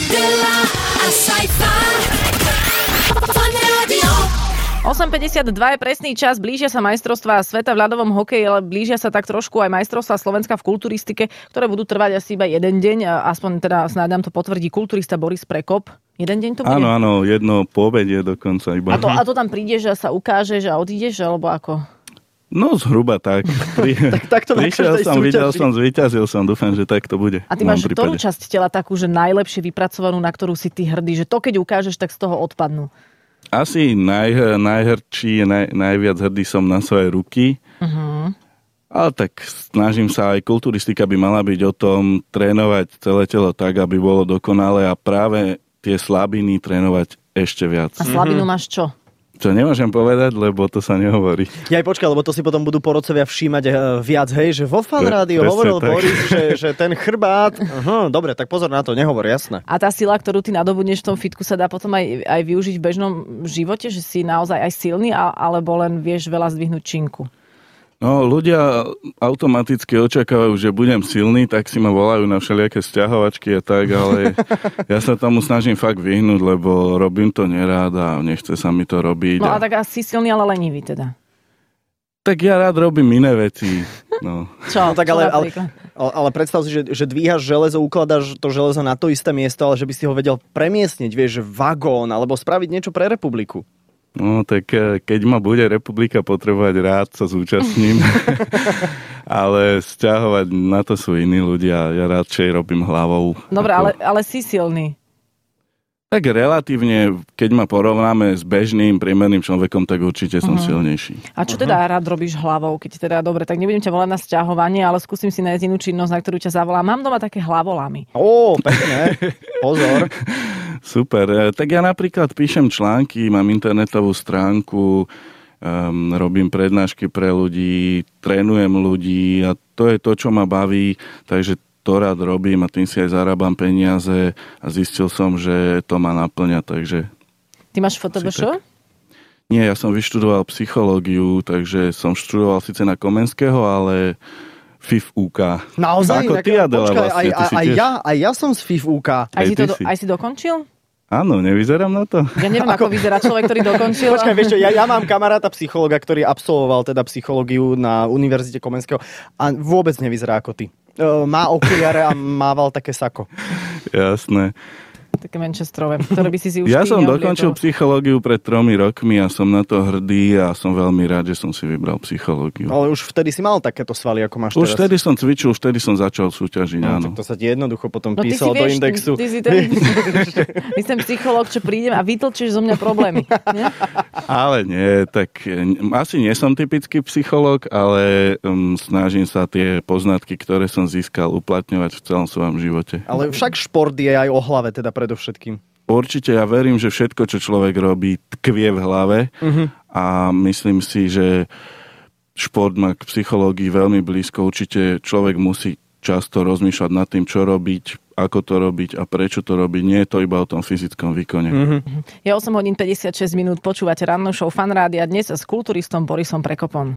Adela, a Saifa. Fun Radio. 8.52 je presný čas, blížia sa majstrovstvá sveta v ľadovom hokeji, ale blížia sa tak trošku aj majstrovstvá Slovenska v kulturistike, ktoré budú trvať asi iba jeden deň, aspoň teda snáď nám to potvrdí kulturista Boris Prekop. Jeden deň to bude? Áno, jedno po obede dokonca iba. A to tam prídeš a sa ukážeš a odídeš, alebo ako? No zhruba tak. tak to Prišiel som, videl som, zvíťazil som, dúfam, že tak to bude. A ty máš ktorú časť tela takú, že najlepšie vypracovanú, na ktorú si ty hrdý, že to keď ukážeš, tak z toho odpadnú? Asi najhrdší, najviac hrdý som na svoje ruky. Uh-huh. Ale tak snažím sa, aj kulturistika by mala byť o tom trénovať celé telo tak, aby bolo dokonalé a práve tie slabiny trénovať ešte viac. A slabinu máš čo? Čo nemôžem povedať, lebo to sa nehovorí. Ja aj počkaj, lebo to si potom budú porodcovia všímať viac, hej, že vo Fan Rádiu hovoril tak. Boris, že ten chrbát, dobre, tak pozor na to, nehovor, jasné. A tá sila, ktorú ty nadobudneš v tom fitku, sa dá potom aj využiť v bežnom živote, že si naozaj aj silný, alebo len vieš veľa zdvihnúť činku? No, ľudia automaticky očakávajú, že budem silný, tak si ma volajú na všelijaké sťahovačky a tak, ale ja sa tomu snažím fakt vyhnúť, lebo robím to nerád a nechce sa mi to robiť. No a tak asi silný, ale lenivý teda. Tak ja rád robím iné veci. No. Čo? No, tak ale predstav si, že dvíhaš železo, ukladáš to železo na to isté miesto, ale že by si ho vedel premiestniť, vieš, vagón, alebo spraviť niečo pre republiku. No, tak keď ma bude republika potrebovať, rád sa zúčastním. Ale sťahovať na to sú iní ľudia. Ja radšej robím hlavou. Dobre, ale si silný. Tak relatívne, keď ma porovnáme s bežným, priemerným človekom, tak určite som silnejší. A čo teda rád robíš hlavou? Keď teda, dobre, tak nebudem ťa volať na sťahovanie, ale skúsim si nájsť inú činnosť, na ktorú ťa zavolám. Mám doma také hlavolamy. Pekne. Pozor. Super. Tak ja napríklad píšem články, mám internetovú stránku, robím prednášky pre ľudí, trénujem ľudí a to je to, čo ma baví, takže to rád robím a tým si aj zarábam peniaze a zistil som, že to ma naplňa, takže... Ty máš FTBŠ? Nie, ja som vyštudoval psychológiu, takže som študoval síce na Komenského, ale FIF-UK. Naozaj? Ako ty, Adela, vlastne. Aj ja som z FIF-UK. Aj si dokončil? Áno, nevyzerám na to. Ja neviem, ako vyzerá človek, ktorý dokončil. Počkaj, vieš čo, ja mám kamaráta psychologa, ktorý absolvoval teda psychológiu na Univerzite Komenského a vôbec nevyzerá ako ty. Má okuliare a mával také sako. Jasné. Také Manchesterové, ktoré by si už Ja som dokončil psychológiu pred 3 rokmi a som na to hrdý a som veľmi rád, že som si vybral psychológiu. Ale už vtedy si mal takéto svaly, ako máš teraz. Už vtedy som cvičil, už vtedy som začal súťažiť, áno. Tak to sa ti jednoducho potom písalo do indexu. Ty si ten psychológ, čo prídem a vytlčíš zo mňa problémy. Nie? Ale nie, tak asi nie som typický psychológ, ale snažím sa tie poznatky, ktoré som získal, uplatňovať v celom svojom živote. Ale však šport je aj o hlave, teda predovšetkým. Určite ja verím, že všetko, čo človek robí, tkvie v hlave a myslím si, že šport má k psychológii veľmi blízko. Určite človek musí často rozmýšľať nad tým, čo robiť, ako to robiť a prečo to robiť. Nie je to iba o tom fyzickom výkone. Je 8 hodín 56 minút, počúvate rannú show Fan Rádia dnes s kulturistom Borisom Prekopom.